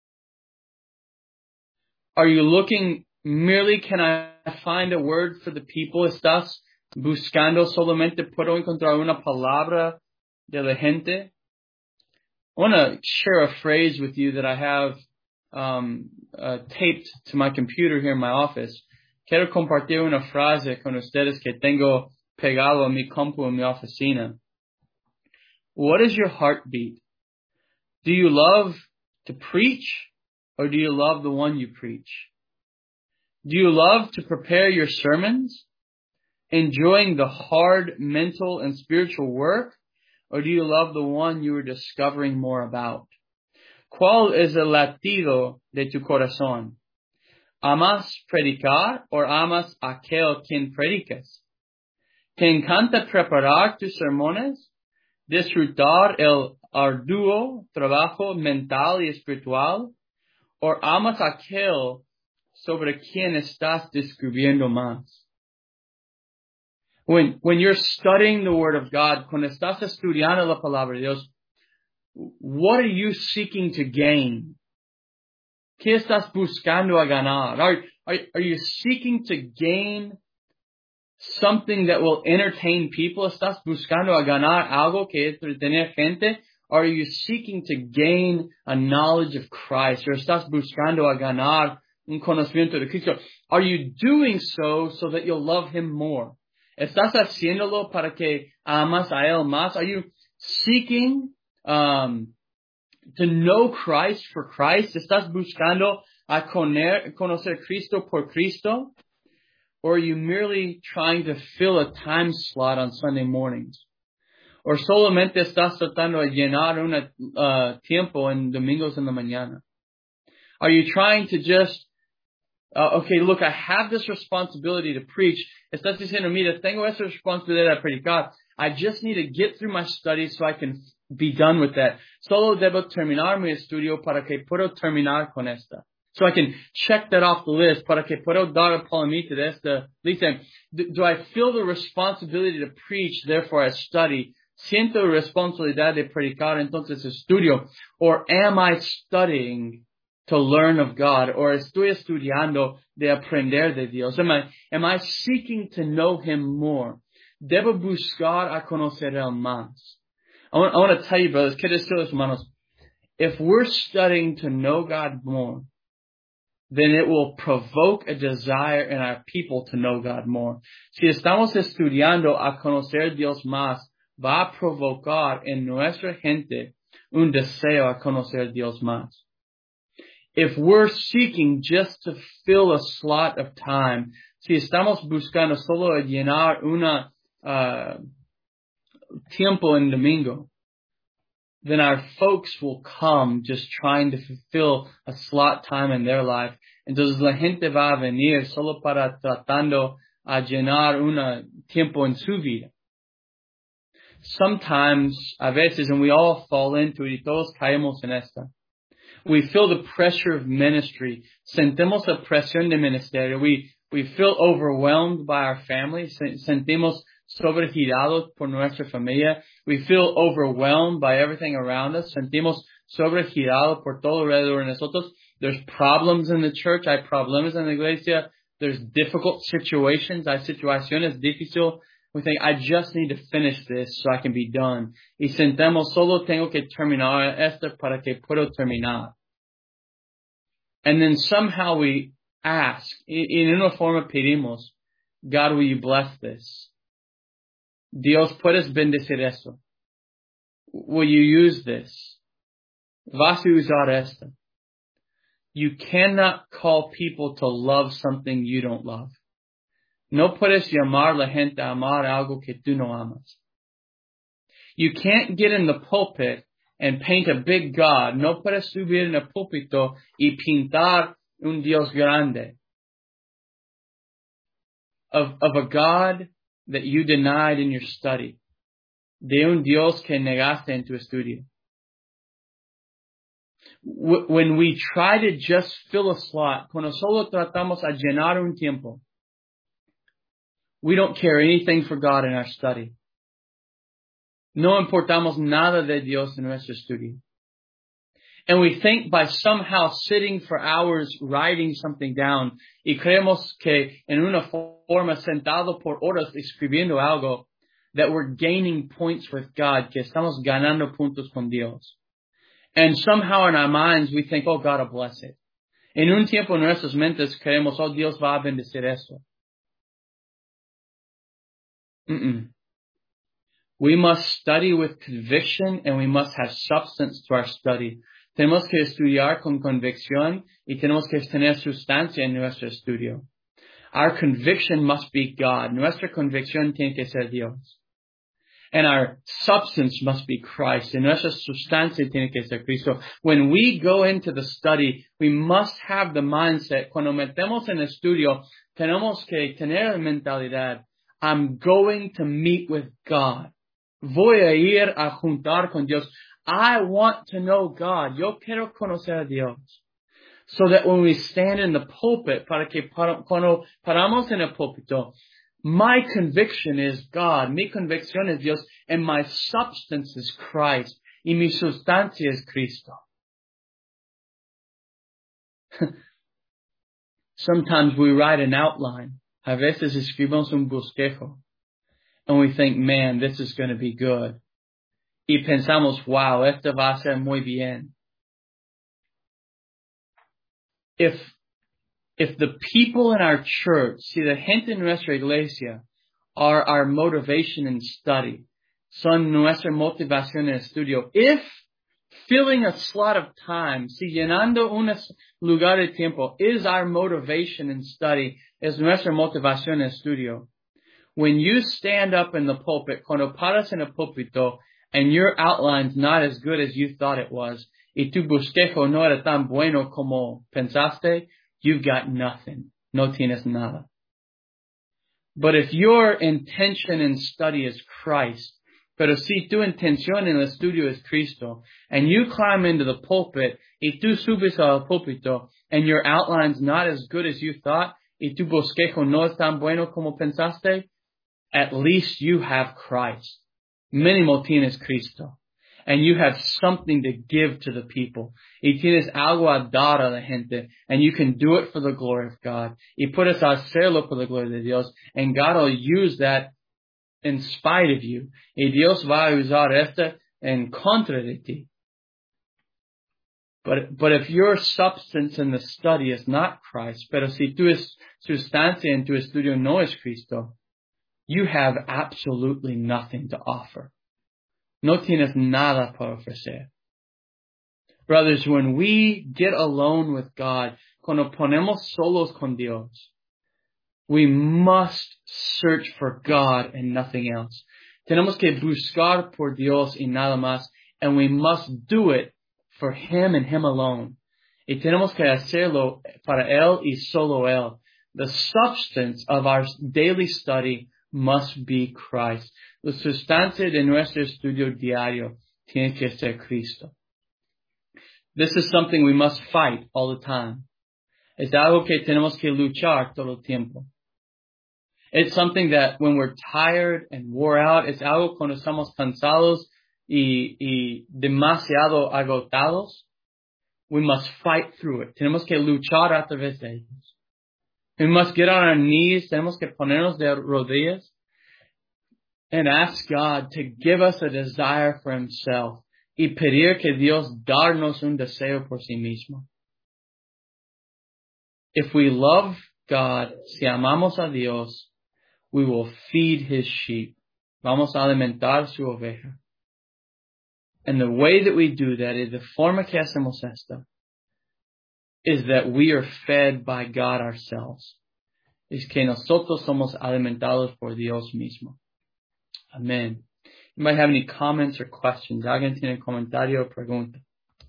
Are you looking merely, can I find a word for the people? ¿Estás buscando solamente puedo encontrar una palabra de la gente? I want to share a phrase with you that I have um, uh, taped to my computer here in my office. Quiero compartir una frase con ustedes que tengo pegado a mi compu en mi oficina. What is your heartbeat? Do you love to preach or do you love the one you preach? Do you love to prepare your sermons, enjoying the hard mental and spiritual work, or do you love the one you are discovering more about? ¿Cuál es el latido de tu corazón? ¿Amas predicar o amas aquel quien predicas? ¿Te encanta preparar tus sermones? ¿Disfrutar el arduo trabajo mental y espiritual? ¿O amas aquel sobre quien estás descubriendo más? When, when you're studying the Word of God, cuando estás estudiando la palabra de Dios, what are you seeking to gain? ¿Qué estás buscando a ganar? Are, are, are you seeking to gain something that will entertain people? ¿Estás buscando a ganar algo que entretener gente? Or are you seeking to gain a knowledge of Christ? ¿O estás buscando a ganar un conocimiento de Cristo? Are you doing so so that you'll love Him more? ¿Estás haciéndolo para que amas a Él más? Are you seeking um, to know Christ for Christ? ¿Estás buscando a conocer Cristo por Cristo? Or are you merely trying to fill a time slot on Sunday mornings? Or solamente estás tratando de llenar un uh, tiempo en domingos en la mañana? Are you trying to just, uh, okay, look, I have this responsibility to preach. Estás diciendo, mira, tengo esa responsabilidad de predicar. I just need to get through my studies so I can be done with that. Solo debo terminar mi estudio para que puedo terminar con esta. So I can check that off the list, para que puedo dar a palomita de esta lista. Do, do I feel the responsibility to preach, therefore I study? Siento responsabilidad de predicar, entonces estudio. Or am I studying to learn of God? Or estoy estudiando de aprender de Dios? Am I, am I seeking to know Him more? Debo buscar a conocer Él más. I want, I want to tell you, brothers, que decirles, hermanos, if we're studying to know God more, then it will provoke a desire in our people to know God more. Si estamos estudiando a conocer Dios más, va a provocar en nuestra gente un deseo a conocer Dios más. If we're seeking just to fill a slot of time, si estamos buscando solo llenar una uh, tiempo en domingo, then our folks will come just trying to fulfill a slot time in their life. Entonces la gente va a venir solo para tratando a llenar un tiempo en su vida. Sometimes, a veces, and we all fall into it, y todos caemos en esta, we feel the pressure of ministry. Sentimos la presión de ministerio. We, we feel overwhelmed by our family. Sentimos sobregirados por nuestra familia. We feel overwhelmed by everything around us. Sentimos sobregirado por todo alrededor de nosotros. There's problems in the church. Hay problemas en la iglesia. There's difficult situations. Hay situaciones difíciles. We think, I just need to finish this so I can be done. Y sentamos, solo tengo que terminar esto para que puedo terminar. And then somehow we ask, y en una forma pedimos, God, will you bless this? Dios, ¿puedes bendecir esto? Will you use this? ¿Vas a usar esto? You cannot call people to love something you don't love. No puedes llamar a la gente a amar algo que tú no amas. You can't get in the pulpit and paint a big God. No puedes subir en el púlpito y pintar un Dios grande. Of, of a God that you denied in your study. De un Dios que negaste en tu estudio. When we try to just fill a slot, cuando solo tratamos a llenar un tiempo, we don't care anything for God in our study. No importamos nada de Dios en nuestro estudio. And we think by somehow sitting for hours writing something down, y creemos que en una forma sentado por horas escribiendo algo, that we're gaining points with God, que estamos ganando puntos con Dios. And somehow in our minds we think, oh, God will bless it. En un tiempo en nuestras mentes creemos, oh, Dios va a bendecir esto. Mm-mm. We must study with conviction and we must have substance to our study. Tenemos que estudiar con convicción y tenemos que tener sustancia en nuestro estudio. Our conviction must be God. Nuestra convicción tiene que ser Dios. And our substance must be Christ. And nuestra sustancia tiene que ser Cristo. When we go into the study, we must have the mindset. Cuando metemos en el estudio, tenemos que tener la mentalidad. I'm going to meet with God. Voy a ir a juntar con Dios. I want to know God. Yo quiero conocer a Dios. So that when we stand in the pulpit, para que para, cuando paramos en el púlpito, my conviction is God. Mi convicción es Dios. And my substance is Christ. Y mi sustancia es Cristo. Sometimes we write an outline. A veces escribimos un bosquejo. And we think, man, this is going to be good. Y pensamos, wow, esto va a ser muy bien. If, if the people in our church, si la gente en nuestra iglesia are our motivation in study, son nuestra motivación en estudio, if filling a slot of time, si llenando un lugar de tiempo is our motivation in study, es nuestra motivación en estudio, when you stand up in the pulpit, cuando paras en el púlpito, and your outline's not as good as you thought it was, y tu bosquejo no era tan bueno como pensaste, you've got nothing. No tienes nada. But if your intention in study is Christ, pero si tu intención en el estudio es Cristo, and you climb into the pulpit, y tú subes al púlpito, and your outline's not as good as you thought, y tu bosquejo no es tan bueno como pensaste, at least you have Christ. Mínimo tienes Cristo. And you have something to give to the people. Y tienes algo a dar a la gente. And you can do it for the glory of God. Y puedes hacerlo por la gloria de Dios. And God will use that in spite of you. Y Dios va a usar esto en contra de ti. But, but if your substance in the study is not Christ, pero si tu sustancia en tu estudio no es Cristo, you have absolutely nothing to offer. No tienes nada para ofrecer. Brothers, when we get alone with God, cuando ponemos solos con Dios, we must search for God and nothing else. Tenemos que buscar por Dios y nada más, and we must do it for Him and Him alone. Y tenemos que hacerlo para Él y solo Él. The substance of our daily study must be Christ. La sustancia de nuestro estudio diario tiene que ser Cristo. This is something we must fight all the time. Es algo que tenemos que luchar todo el tiempo. It's something that when we're tired and wore out, it's algo cuando estamos cansados y, y demasiado agotados, we must fight through it. Tenemos que luchar a través de ellos. We must get on our knees. Tenemos que ponernos de rodillas and ask God to give us a desire for Himself y pedir que Dios darnos un deseo por sí mismo. If we love God, si amamos a Dios, we will feed His sheep. Vamos a alimentar su oveja. And the way that we do that is, the forma que hacemos esto, is that we are fed by God ourselves. Es que nosotros somos alimentados por Dios mismo. Amen. You might have any comments or questions. ¿Alguien tiene comentario o pregunta?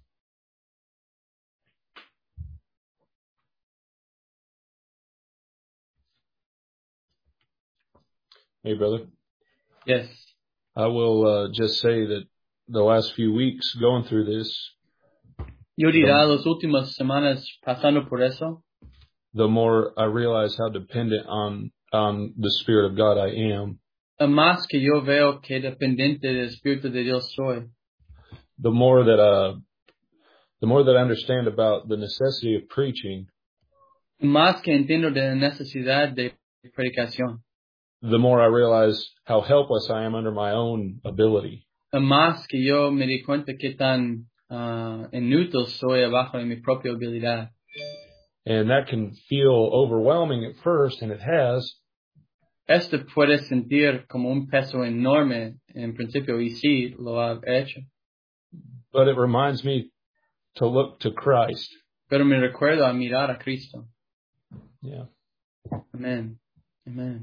Hey, brother. Yes. I will uh, just say that the last few weeks going through this, Yo dirá las últimas semanas pasando por eso, the more I realize how dependent on on the Spirit of God I am, más que yo veo que dependiente del Espíritu de Dios soy, the more that uh, the more that I understand about the necessity of preaching, más que entiendo de la necesidad de predicación, the more I realize how helpless I am under my own ability. más que yo me di cuenta que tan uh, inútil soy abajo de mi propia habilidad. And that can feel overwhelming at first, and it has. Esto puede sentir como un peso enorme en principio, y sí, lo ha hecho. But it reminds me to look to Christ. Pero me recuerdo a mirar a Cristo. Yeah. Amen. Amen.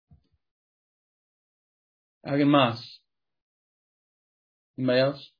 ¿Alguien más? Anybody else?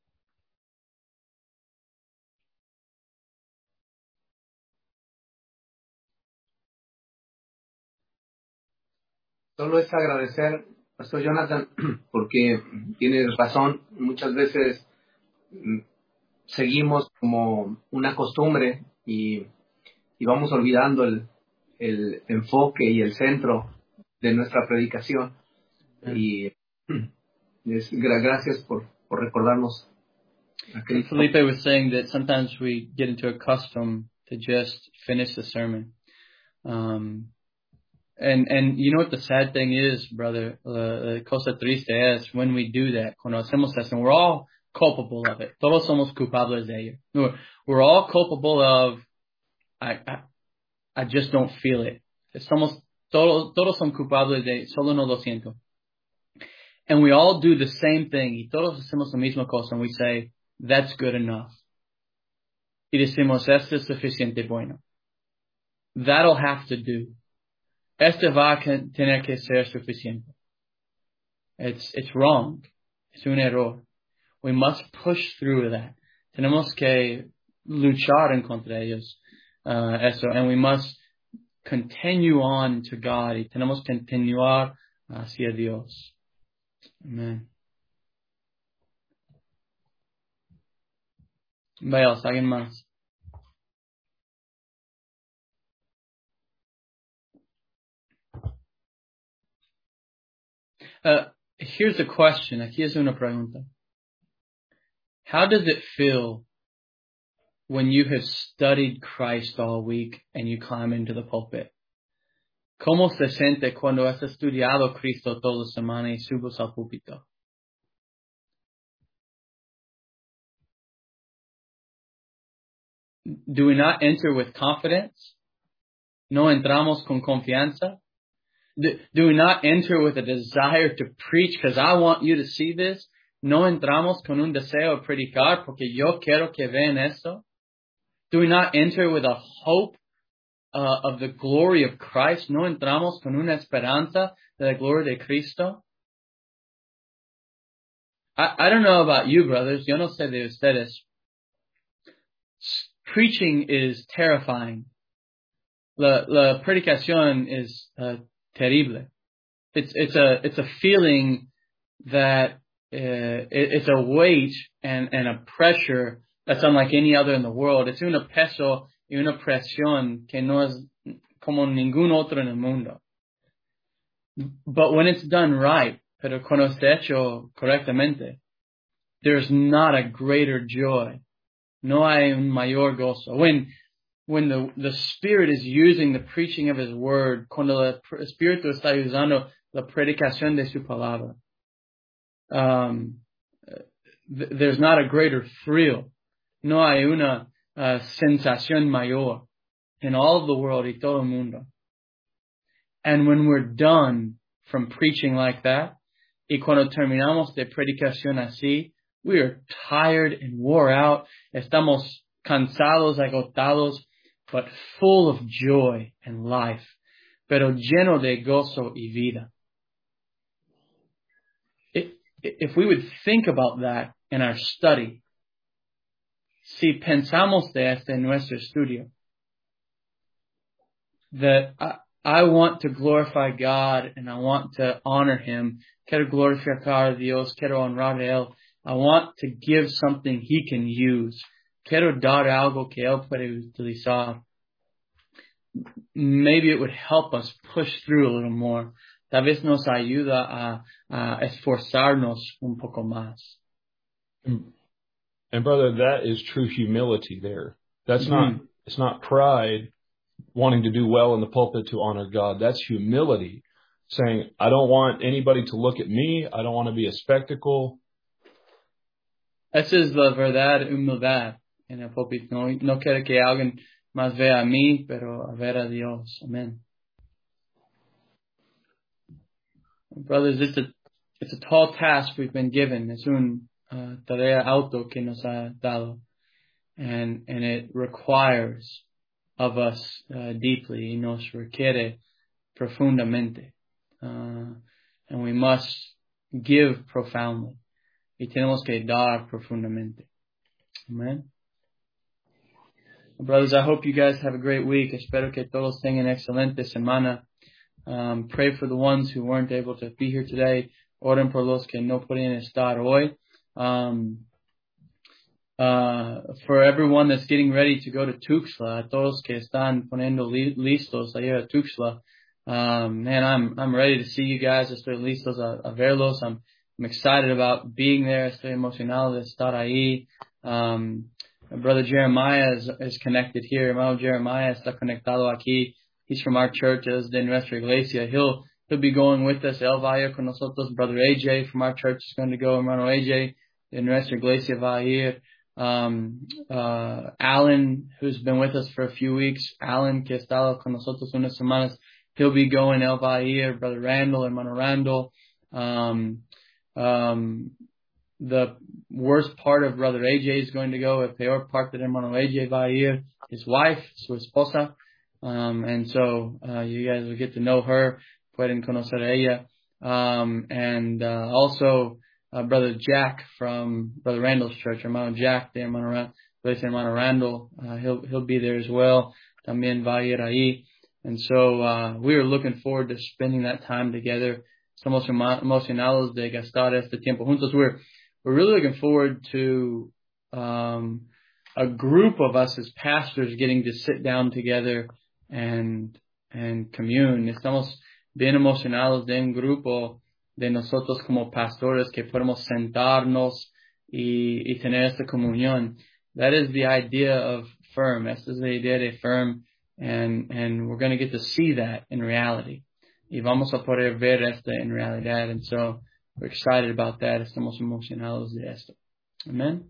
Solo es agradecer, Pastor Jonathan, porque tienes razón. Muchas veces mm, seguimos como una costumbre y, y vamos olvidando el, el enfoque y el centro de nuestra predicación. Yeah. Y es, gra- gracias por, por recordarnos a Cristo. Felipe was saying that sometimes we get into a custom to just finish the sermon. Um, and, and you know what the sad thing is, brother? Uh, cosa triste es when we do that. Cuando hacemos eso, and we're all culpable of it. Todos somos culpables de ello. We're, we're all culpable of, I, I, I just don't feel it. Somos, todos, todos son culpables de, solo no lo siento. And we all do the same thing. Y todos hacemos la misma cosa. And we say, that's good enough. Y decimos, esto es suficiente bueno. That'll have to do. Este va a tener que ser suficiente. It's, it's wrong. Es un error. We must push through that. Tenemos que luchar en contra ellos. Uh, eso. And we must continue on to God. Y tenemos que continuar hacia Dios. Amen. Veos, ¿alguien más? Uh, here's a question. Aquí es una pregunta. How does it feel when you have studied Christ all week and you climb into the pulpit? ¿Cómo se siente cuando has estudiado Cristo toda la semana y subes al púlpito? Do we not enter with confidence? ¿No entramos con confianza? Do, do we not enter with a desire to preach because I want you to see this? ¿No entramos con un deseo de predicar porque yo quiero que vean esto? Do we not enter with a hope uh, of the glory of Christ? ¿No entramos con una esperanza de la gloria de Cristo? I, I don't know about you, brothers. Yo no sé de ustedes. Preaching is terrifying. La, la predicación es uh, terrible. It's it's a it's a feeling that uh, it, it's a weight and and a pressure that's unlike any other in the world. It's un peso y una presión que no es como ningún otro en el mundo. But when it's done right, pero cuando está hecho correctamente, there's not a greater joy. No hay un mayor gozo. When when the, the Spirit is using the preaching of His Word, cuando el Espíritu está usando la predicación de su palabra, um, th- there's not a greater thrill. No hay una uh, sensación mayor in all of the world y todo el mundo. And when we're done from preaching like that, y cuando terminamos de predicación así, we are tired and wore out. Estamos cansados, agotados, but full of joy and life, pero lleno de gozo y vida. If, if we would think about that in our study, si pensamos de esto en nuestro estudio, that I, I want to glorify God and I want to honor Him. Quiero glorificar a Dios, quiero honrar a Él. I want to give something He can use. Quiero dar algo que Él puede utilizar. Maybe it would help us push through a little more. Tal vez nos ayuda a, a esforzarnos un poco más. And, and brother, that is true humility there. That's Mm-hmm. not, it's not pride wanting to do well in the pulpit to honor God. That's humility, saying, I don't want anybody to look at me. I don't want to be a spectacle. Esa es la verdad, humildad en el púlpito. No, no quiero que alguien más vea a mí, pero a ver a Dios. Amen. Brothers, it's a, it's a tall task we've been given. Es un uh, tarea alto que nos ha dado. And, and it requires of us uh, deeply. Y nos requiere profundamente. Uh, and we must give profoundly. Y tenemos que dar profundamente. Amen. Brothers, I hope you guys have a great week. Espero que todos tengan excelente semana. Um, pray for the ones who weren't able to be here today. Oren por los que no podían estar hoy. Um, uh, for everyone that's getting ready to go to Tuxtla, a todos que están poniendo li- listos a ir a Tuxtla. Um, man, I'm, I'm ready to see you guys. Estoy listos a, a verlos. I'm, I'm excited about being there. Estoy emocionado de estar ahí. Um, Brother Jeremiah is, is connected here. Hermano Jeremiah está conectado aquí. He's from our church, es de nuestra iglesia. He'll, he'll be going with us. Él va a ir con nosotros. Brother A J from our church is going to go. Hermano A J de nuestra iglesia va a ir. Um, uh, Alan, who's been with us for a few weeks. Alan, que ha estado con nosotros unas semanas. He'll be going. Él va a ir. Brother Randall, Hermano Randall. Um, um, the worst part of Brother A J is going to go. El peor parte de Hermano A J va a ir. His wife, su esposa. Um, and so, uh, you guys will get to know her. Pueden conocer a ella. Um, and, uh, also, uh, Brother Jack from Brother Randall's church. Hermano Jack de Hermano, Ra- Hermano Randall. Uh, he'll, he'll be there as well. También va a ir ahí. And so, uh, we are looking forward to spending that time together. Estamos emocionados de gastar este tiempo juntos. We're, we're really looking forward to, um, a group of us as pastors getting to sit down together and, and commune. Estamos bien emocionados de un grupo de nosotros como pastores que podemos sentarnos y, y tener esta comunión. That is the idea of Firm. Esta es la idea de Firm. And, and we're going to get to see that in reality. Y vamos a poder ver esto en realidad. And so we're excited about that. Estamos emocionados de esto. Amen.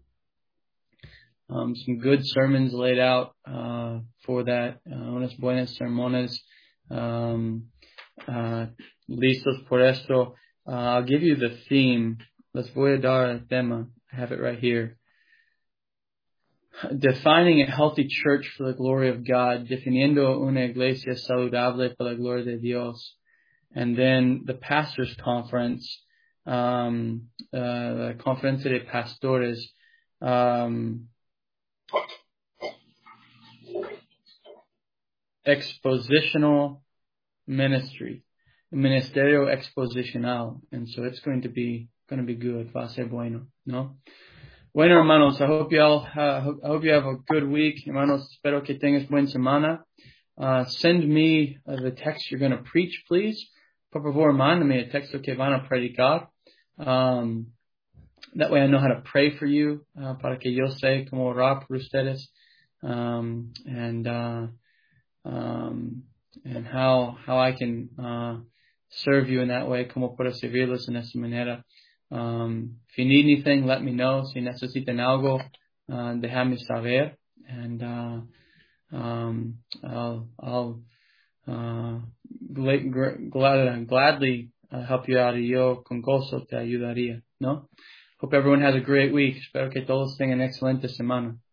Um, some good sermons laid out, uh, for that. Uh, unas buenas sermones, um, uh, listos por esto. Uh, I'll give you the theme. Les voy a dar el tema. I have it right here. Defining a healthy church for the glory of God. Definiendo una iglesia saludable para la gloria de Dios. And then the pastors' conference, um, uh, la conferencia de pastores, um, expositional ministry, ministerio exposicional, and so it's going to be going to be good. Va a ser bueno, no? Bueno, hermanos, I hope you all uh, I hope you have a good week, hermanos. Espero que tengas buena semana. Uh, send me uh, the text you're going to preach, please. Por favor, mándame el texto que van a predicar. Um, that way I know how to pray for you, uh, para que yo sé cómo orar por ustedes, um, and uh, um, and how how I can uh, serve you in that way, cómo puedo servirlos en esa manera. Um, if you need anything, let me know. Si necesitan algo, uh, déjame saber, and uh, um, I'll I'll uh, glad, glad, gladly uh, help you out. Y yo con gozo te ayudaría, ¿no? Hope everyone has a great week. Espero que todos tengan excelente semana.